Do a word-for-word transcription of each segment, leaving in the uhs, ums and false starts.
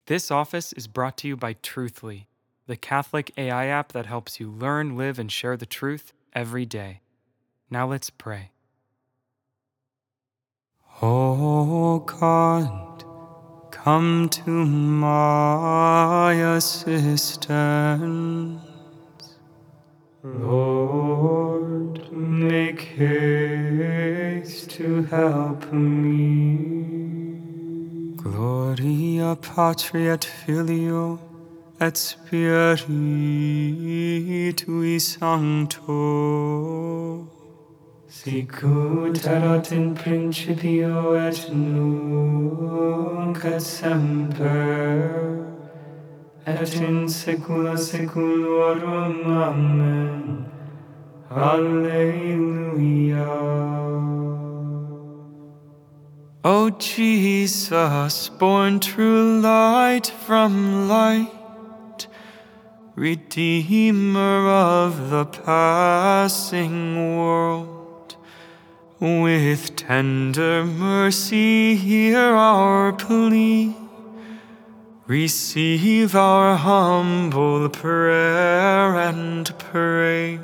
This office is brought to you by Truthly, the Catholic A I app that helps you learn, live, and share the truth every day. Now let's pray. Oh God, come to my assistance. Lord, make haste to help me. Gloria Patri et Filio et Spiritui Sancto, sicut erat in principio et nunc et semper, et in saecula saeculorum. Amen. Alleluia. O Jesus, born true light from light, Redeemer of the passing world, with tender mercy hear our plea. Receive our humble prayer and praise.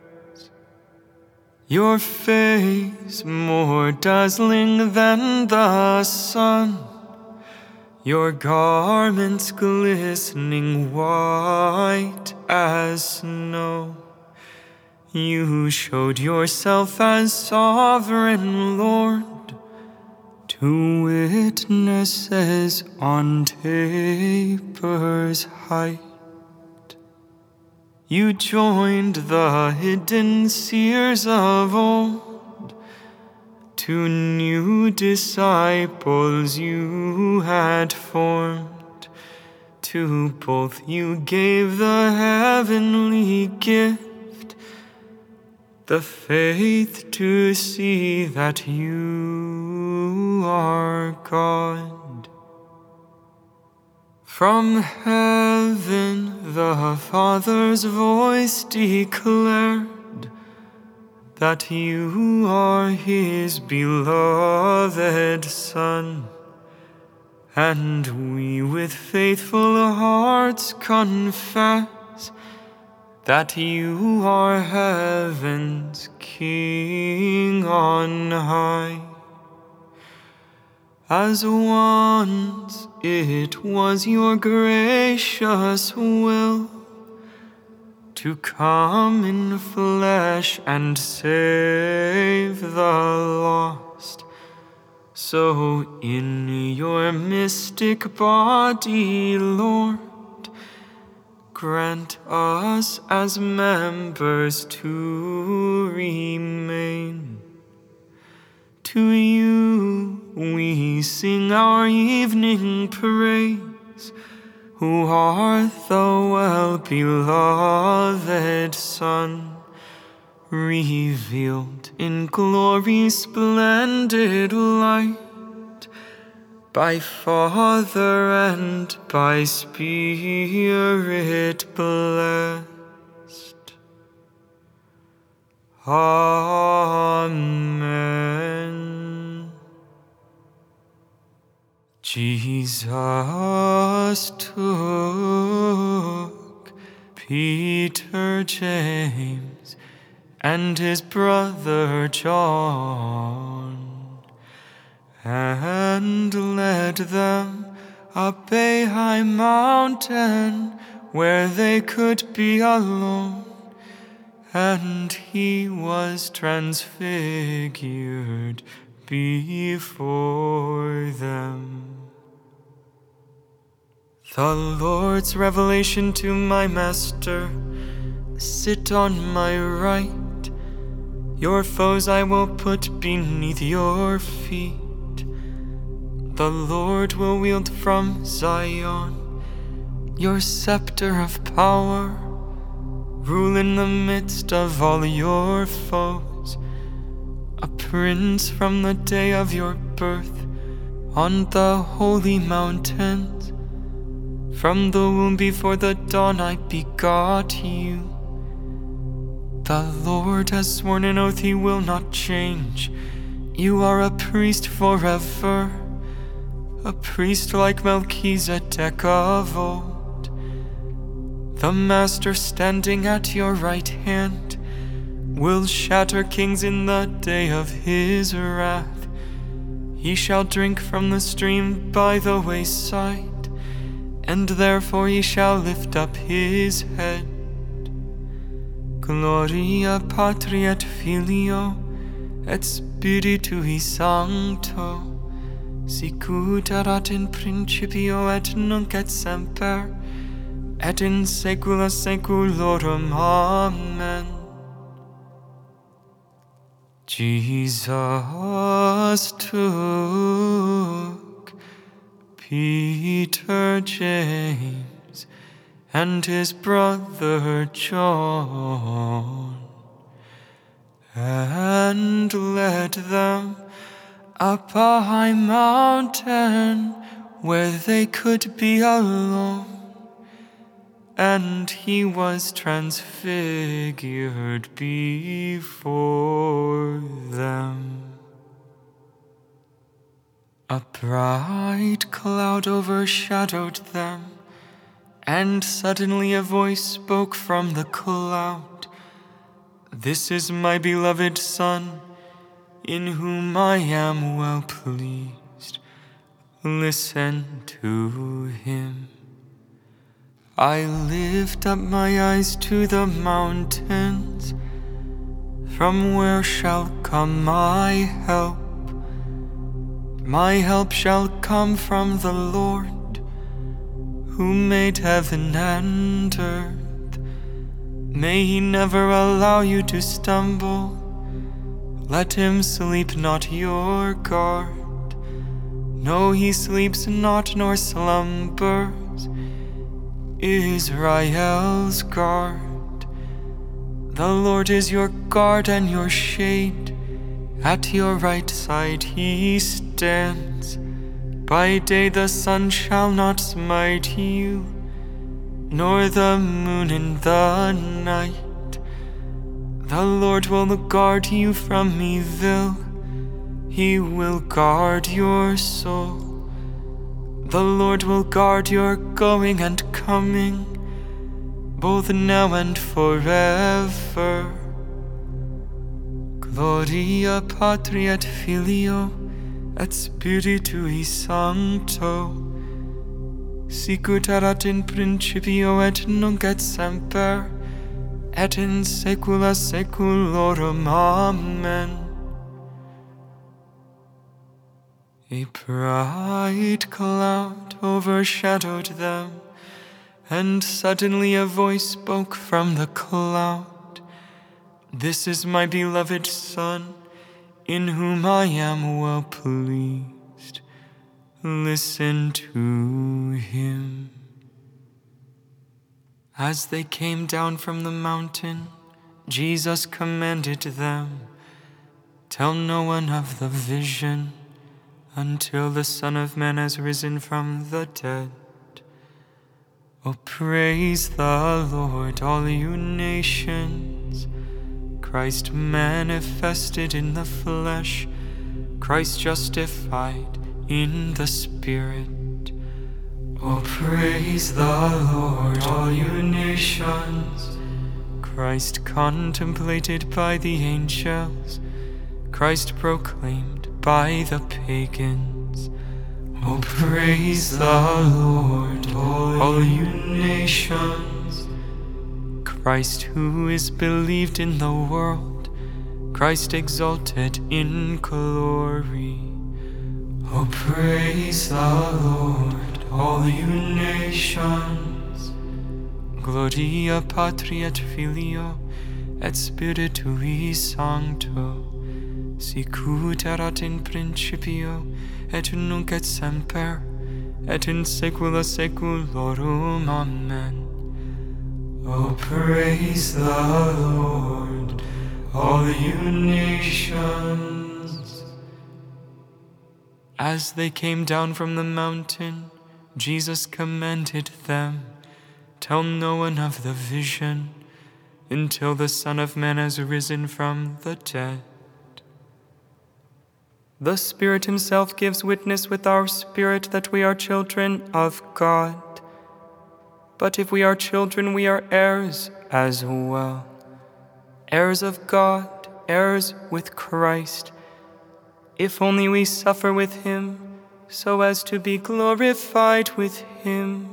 Your face more dazzling than the sun, your garments glistening white as snow. You showed yourself as sovereign Lord to witnesses on taper's height. You joined the hidden seers of old to new disciples you had formed. To both you gave the heavenly gift, the faith to see that you are God. From heaven the Father's voice declared that you are His beloved Son, and we with faithful hearts confess that you are heaven's King on high. As once it was your gracious will to come in flesh and save the lost, so in your mystic body, Lord, grant us as members to remain. To you we sing our evening praise, who art the well-beloved Son, revealed in glory's splendid light, by Father and by Spirit blessed. Amen. Jesus took Peter, James, and his brother John, and led them up a high mountain where they could be alone, and he was transfigured before them. The Lord's revelation to my Master: sit on my right, your foes I will put beneath your feet. The Lord will wield from Zion your scepter of power, rule in the midst of all your foes. A prince from the day of your birth on the holy mountains, from the womb before the dawn I begot you. The Lord has sworn an oath he will not change. You are a priest forever, a priest like Melchizedek of old. The Master standing at your right hand will shatter kings in the day of his wrath. He shall drink from the stream by the wayside, and therefore he shall lift up his head. Gloria Patri et Filio et Spiritui Sancto, sicut erat in principio et nunc et semper, et in saecula saeculorum. Amen. Jesus took Peter, James, and his brother John, and led them up a high mountain where they could be alone. And he was transfigured before them. A bright cloud overshadowed them, and suddenly a voice spoke from the cloud, "This is my beloved Son, in whom I am well pleased. Listen to him." I lift up my eyes to the mountains. From where shall come my help? My help shall come from the Lord, who made heaven and earth. May he never allow you to stumble. Let him sleep not your guard. No, he sleeps not nor slumbers, Israel's guard. The Lord is your guard and your shade. At your right side he stands. By day the sun shall not smite you, nor the moon in the night. The Lord will guard you from evil. He will guard your soul. The Lord will guard your going and coming, both now and forever. Gloria Patri et Filio et Spiritui Sancto, sicut erat in principio et nunc et semper, et in saecula saeculorum. Amen. A bright cloud overshadowed them, and suddenly a voice spoke from the cloud, "This is my beloved Son, in whom I am well pleased. Listen to him." As they came down from the mountain, Jesus commanded them, "Tell no one of the vision until the Son of Man has risen from the dead." Oh, praise the Lord, all you nations. Christ manifested in the flesh, Christ justified in the Spirit. Oh, praise the Lord, all you nations. Christ contemplated by the angels, Christ proclaimed by the pagans. Oh, praise the Lord, all you nations. Christ who is believed in the world, Christ exalted in glory. Oh, praise the Lord, all you nations. Gloria Patri et Filio et Spiritui Sancto, sicut erat in principio et nunc et semper, et in saecula saeculorum. Amen. Oh, praise the Lord, all you nations. As they came down from the mountain, Jesus commanded them, "Tell no one of the vision until the Son of Man has risen from the dead." The Spirit himself gives witness with our spirit that we are children of God. But if we are children, we are heirs as well, heirs of God, heirs with Christ, if only we suffer with him, so as to be glorified with him.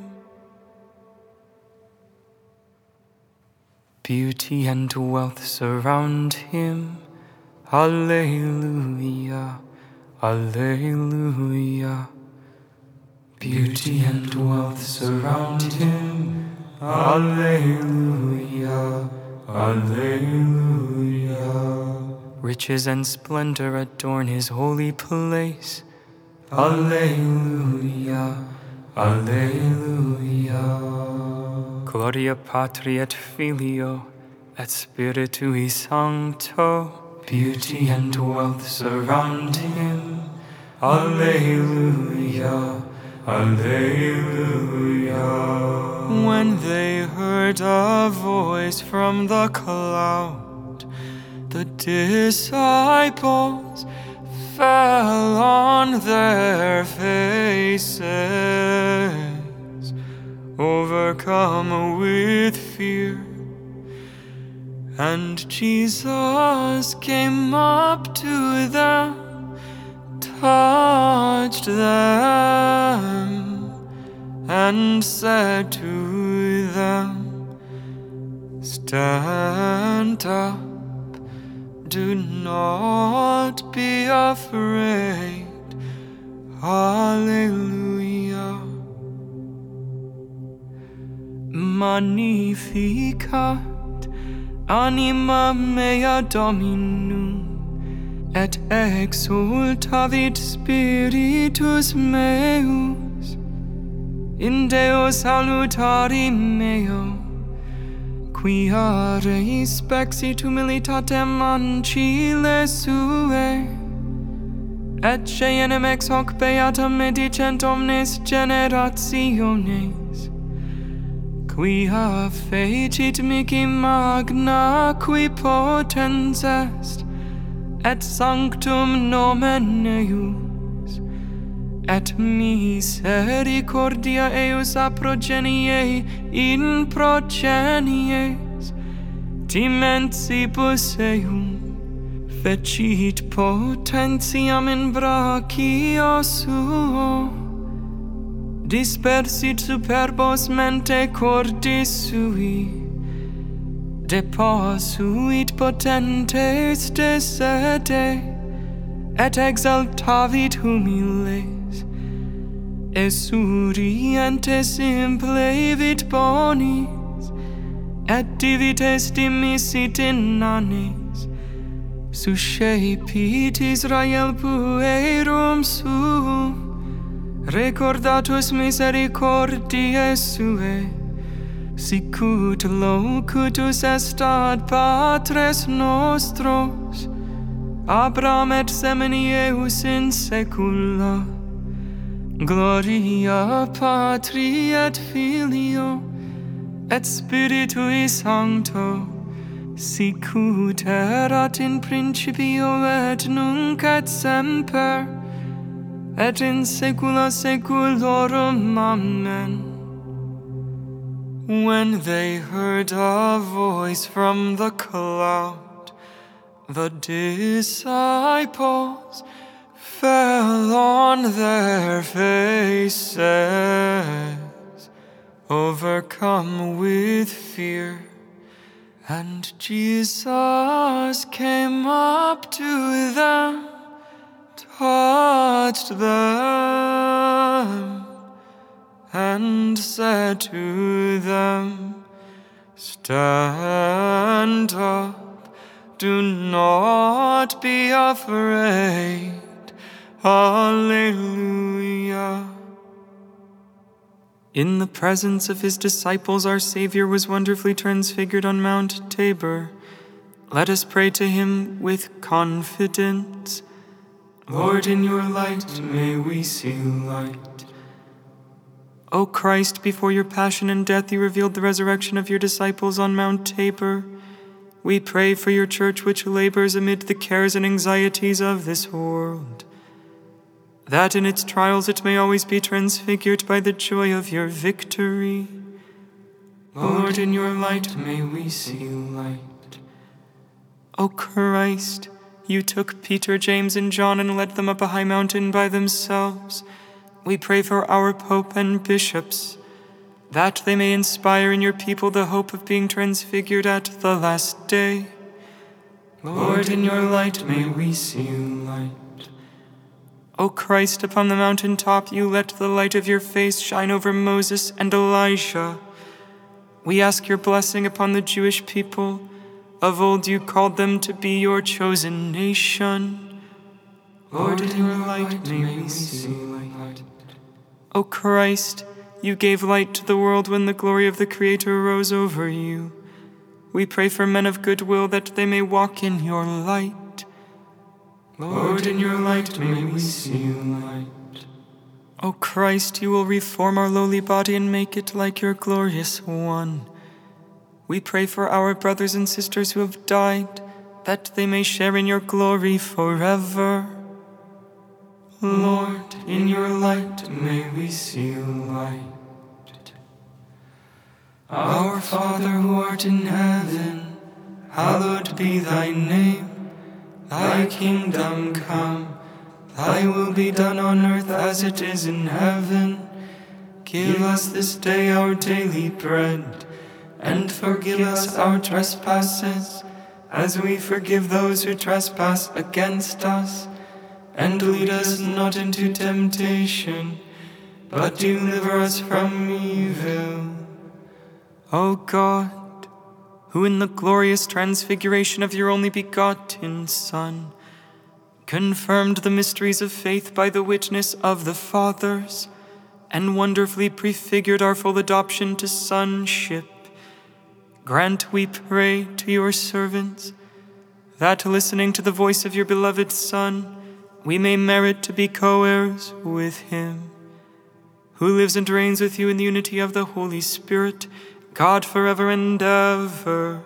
Beauty and wealth surround him. Alleluia, alleluia. Beauty and wealth surround him. Alleluia, alleluia. Riches and splendor adorn his holy place. Alleluia, alleluia. Gloria Patri et Filio et Spiritui Sancto. Beauty and wealth surround him. Alleluia, alleluia. When they heard a voice from the cloud, the disciples fell on their faces, overcome with fear. And Jesus came up to them, touched them, and said to them, "Stand up, do not be afraid." Alleluia. Magnificat anima mea Dominum, et exultavit spiritus meus in Deo salutari meo, quia respexit humilitatem ancile sue, et cenem ex hoc beatam medicent omnes generationes, quia fecit mihi magna qui potens est, et sanctum nomen eius, et misericordia eius a progenie in progenies, dimensibus eum, fecit potentiam in brachio suo, dispersit superbos mente cordis sui, deposuit potentes de sede, et exaltavit humiles, esurientes implevit bonis, et divites dimisit in annis, suscepit Israel puerum suum, recordatus misericordiae sue, sicut locutus est ad patres nostros, Abraham et semini eius in saecula. Gloria Patri et Filio et Spiritui Sancto, sicut erat in principio et nunc et semper, et in saecula saeculorum. Amen. When they heard a voice from the cloud, the disciples fell on their faces, overcome with fear. And Jesus came up to them, touched them, and said to them, "Stand up, do not be afraid." Alleluia. In the presence of his disciples, our Savior was wonderfully transfigured on Mount Tabor. Let us pray to him with confidence. Lord, in your light may we see light. O Christ, before your passion and death you revealed the resurrection of your disciples on Mount Tabor. We pray for your church which labors amid the cares and anxieties of this world. that in its trials it may always be transfigured by the joy of your victory. Lord, in your light may we see light. O Christ, you took Peter, James, and John and led them up a high mountain by themselves. We pray for our Pope and bishops, that they may inspire in your people the hope of being transfigured at the last day. Lord, in your light may we see light. O Christ, upon the mountain top you let the light of your face shine over Moses and Elijah. We ask your blessing upon the Jewish people. Of old you called them to be your chosen nation. Lord, in your light may we see light. O Christ, you gave light to the world when the glory of the Creator rose over you. We pray for men of good will that they may walk in your light. Lord, in your light may we see light. O Christ, you will reform our lowly body and make it like your glorious one. We pray for our brothers and sisters who have died, that they may share in your glory forever. Lord, in your light may we see light. Our Father who art in heaven, hallowed be thy name. Thy kingdom come, thy will be done on earth as it is in heaven. Give us this day our daily bread, and forgive us our trespasses, as we forgive those who trespass against us. And lead us not into temptation, but deliver us from evil. O God, who in the glorious transfiguration of your only begotten Son, confirmed the mysteries of faith by the witness of the fathers, and wonderfully prefigured our full adoption to sonship, grant, we pray, to your servants, that listening to the voice of your beloved Son, we may merit to be co-heirs with him, who lives and reigns with you in the unity of the Holy Spirit, God forever and ever.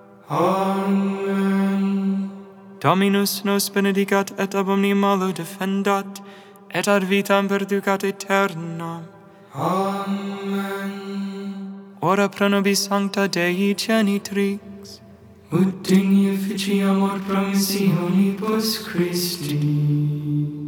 Amen. Dominus nos benedicat et ab omnium malo defendat, et ad vitam perducat aeternam. Amen. Ora pro nobis sancta Dei genitrix, ut digni officiamur promissionibus Christi.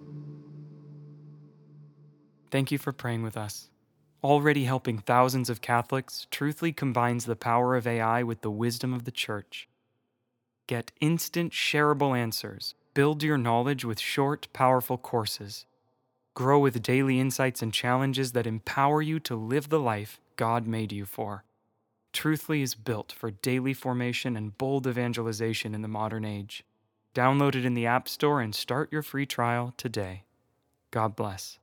Thank you for praying with us. Already helping thousands of Catholics, Truthly combines the power of A I with the wisdom of the Church. Get instant, shareable answers. Build your knowledge with short, powerful courses. Grow with daily insights and challenges that empower you to live the life God made you for. Truthly is built for daily formation and bold evangelization in the modern age. Download it in the App Store and start your free trial today. God bless.